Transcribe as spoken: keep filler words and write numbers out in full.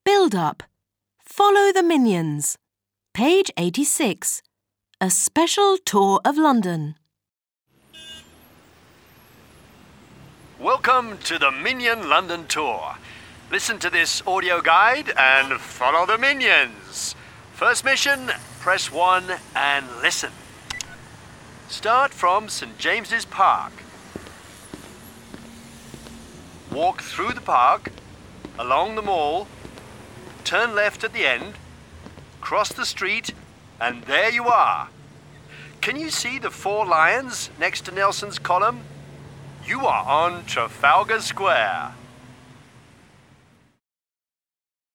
Build-up. Follow the Minions. Page eighty-six. A special tour of London. Welcome to the Minion London Tour. Listen to this audio guide and follow the Minions. First mission, press one and listen. Start from St James's Park. Walk through the park, along the mall, turn left at the end, cross the street, and there you are. Can you see the four lions next to Nelson's column? You are on Trafalgar Square.